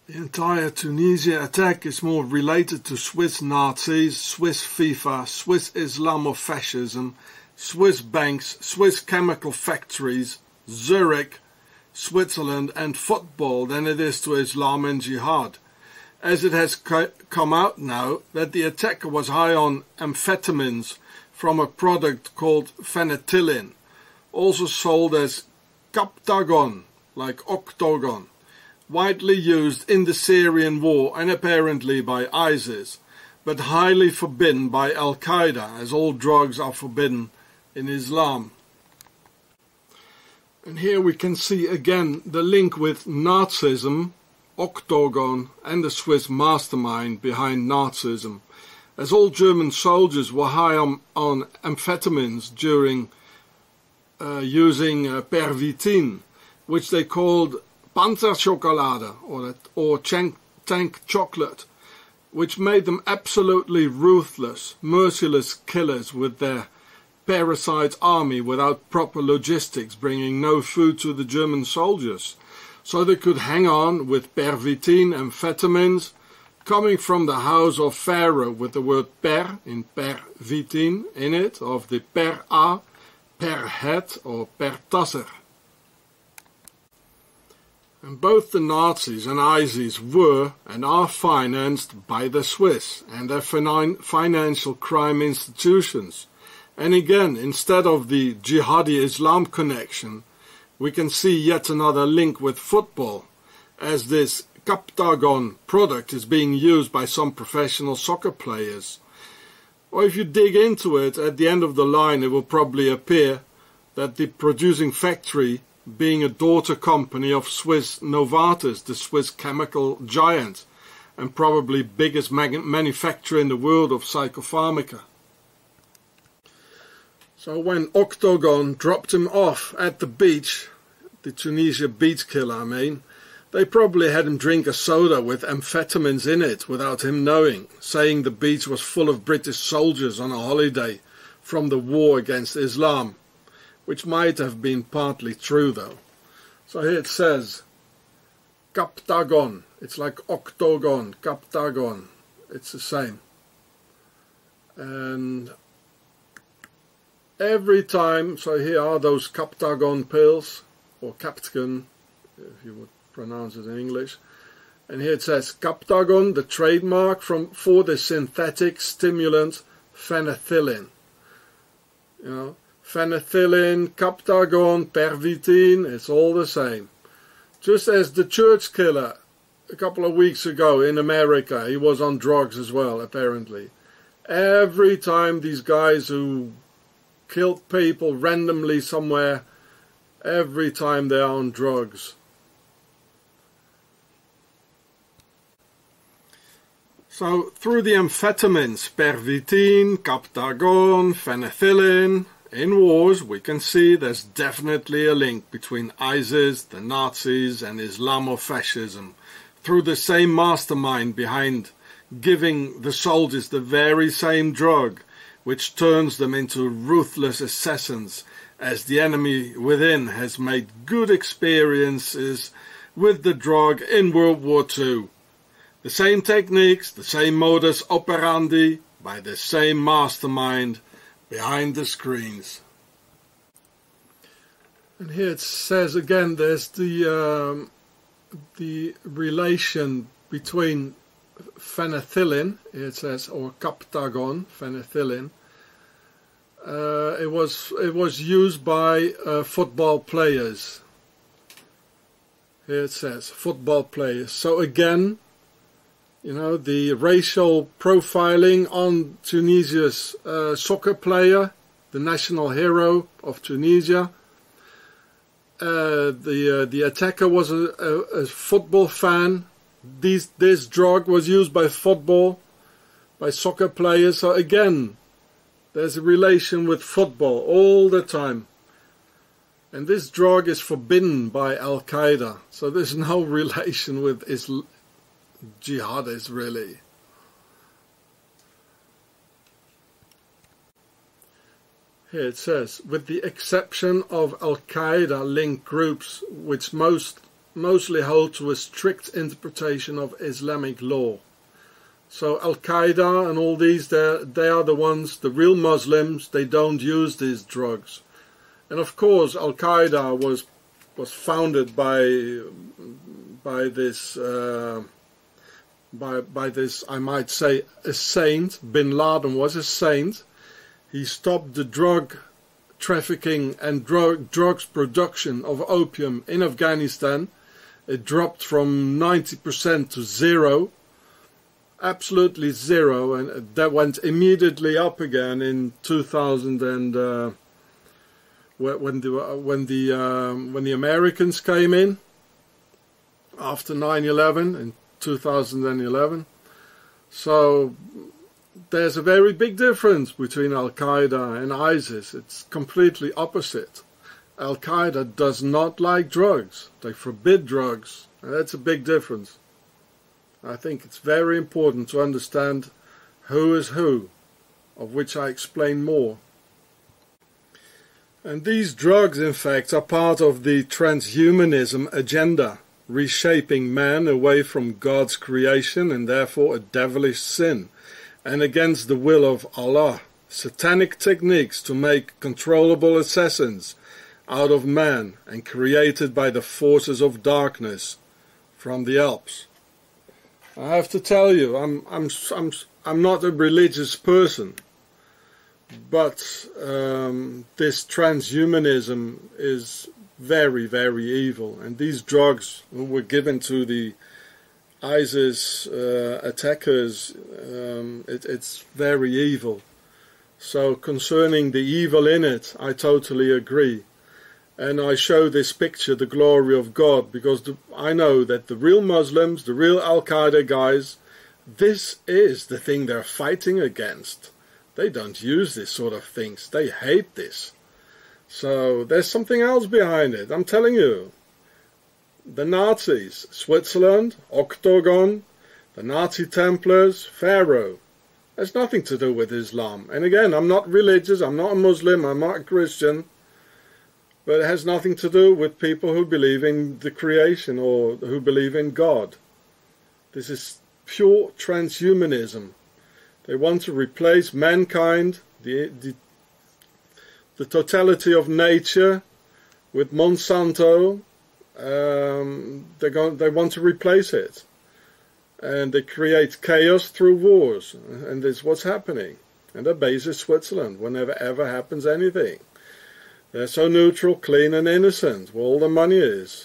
The entire Tunisia attack is more related to Swiss Nazis, Swiss FIFA, Swiss Islamofascism, Swiss banks, Swiss chemical factories, Zurich, Switzerland and football than it is to Islam and jihad, as it has come out now that the attacker was high on amphetamines from a product called phenethylline, also sold as Captagon, like octagon, widely used in the Syrian war and apparently by ISIS, but highly forbidden by Al-Qaeda, as all drugs are forbidden in Islam. And here we can see again the link with Nazism, octagon, and the Swiss mastermind behind Nazism, as all German soldiers were high on amphetamines during using Pervitin, which they called Panzerschokolade or tank chocolate, which made them absolutely ruthless, merciless killers with their parasite army without proper logistics, bringing no food to the German soldiers. So they could hang on with Pervitin amphetamines coming from the house of Pharaoh with the word per in Pervitin in it, of the per a, per het or per tasser. And both the Nazis and ISIS were and are financed by the Swiss and their financial crime institutions. And again, instead of the jihadi Islam connection, we can see yet another link with football, as this Captagon product is being used by some professional soccer players. Or if you dig into it, at the end of the line it will probably appear that the producing factory, being a daughter company of Swiss Novartis, the Swiss chemical giant, and probably biggest manufacturer in the world of psychopharmaca. So when Octagon dropped him off at the beach, the Tunisia beach killer I mean, they probably had him drink a soda with amphetamines in it without him knowing, saying the beach was full of British soldiers on a holiday from the war against Islam, which might have been partly true though. So here it says Captagon, it's like octagon, Captagon, it's the same. And every time, so here are those Captagon pills, or Captagon, if you would pronounce it in English. And here it says Captagon, the trademark for the synthetic stimulant phenethylline. You know, phenethylline, Captagon, Pervitin, it's all the same. Just as the church killer a couple of weeks ago in America, he was on drugs as well, apparently. Every time these guys who killed people randomly somewhere, every time they are on drugs. So through the amphetamines, Pervitin, Captagon, phenethylline, in wars we can see there's definitely a link between ISIS, the Nazis and Islamofascism, through the same mastermind behind giving the soldiers the very same drug, which turns them into ruthless assassins, as the enemy within has made good experiences with the drug in World War II. The same techniques, the same modus operandi, by the same mastermind behind the screens. And here it says again, there's the relation between phenethylline, it says, or Captagon, phenethylline. It was used by football players. Here it says football players. So again, you know, the racial profiling on Tunisia's soccer player, the national hero of Tunisia. The attacker was a football fan. This drug was used by soccer players. So again, there's a relation with football all the time. And this drug is forbidden by Al-Qaeda. So there's no relation with jihadists really. Here it says, with the exception of Al-Qaeda linked groups, which most mostly hold to a strict interpretation of Islamic law. So Al-Qaeda and all these, they are the ones, the real Muslims, they don't use these drugs. And of course Al-Qaeda was founded by this, I might say, a saint. Bin Laden was a saint. He stopped the drug trafficking and drugs production of opium in Afghanistan. It dropped from 90% to zero, absolutely zero, and that went immediately up again in 2000 and when the Americans came in after 9/11 in 2011. So there's a very big difference between Al-Qaeda and ISIS. It's completely opposite. Al-Qaeda does not like drugs. They forbid drugs. And that's a big difference. I think it's very important to understand who is who, of which I explain more. And these drugs, in fact, are part of the transhumanism agenda, reshaping man away from God's creation and therefore a devilish sin, and against the will of Allah. Satanic techniques to make controllable assassins out of man and created by the forces of darkness from the Alps. I have to tell you, I'm not a religious person, but this transhumanism is very, very evil, and these drugs were given to the ISIS attackers. It's very evil. So concerning the evil in it, I totally agree. And I show this picture, the glory of God, because I know that the real Muslims, the real Al-Qaeda guys, this is the thing they're fighting against. They don't use this sort of things. They hate this. So there's something else behind it, I'm telling you. The Nazis, Switzerland, Octagon, the Nazi Templars, Pharaoh. Has nothing to do with Islam. And again, I'm not religious, I'm not a Muslim, I'm not a Christian. But it has nothing to do with people who believe in the creation or who believe in God. This is pure transhumanism. They want to replace mankind, the totality of nature, with Monsanto. They want to replace it. And they create chaos through wars. And this is what's happening. And their base is Switzerland, whenever ever happens anything. They're so neutral, clean and innocent, where all the money is.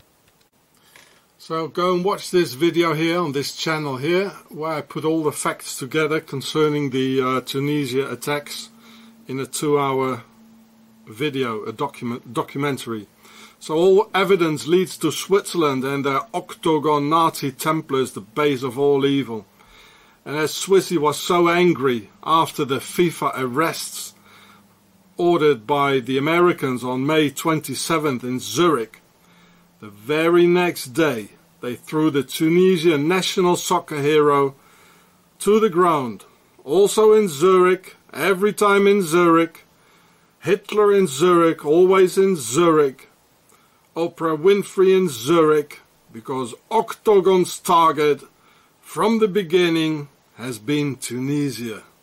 So go and watch this video here on this channel here, where I put all the facts together concerning the Tunisia attacks in a 2-hour video, a documentary. So all evidence leads to Switzerland and their Octagon Nazi Templars, the base of all evil. And as Swissy was so angry after the FIFA arrests ordered by the Americans on May 27th in Zurich, the very next day they threw the Tunisian national soccer hero to the ground. Also in Zurich, every time in Zurich, Hitler in Zurich, always in Zurich, Oprah Winfrey in Zurich, because Octagon's target from the beginning has been Tunisia.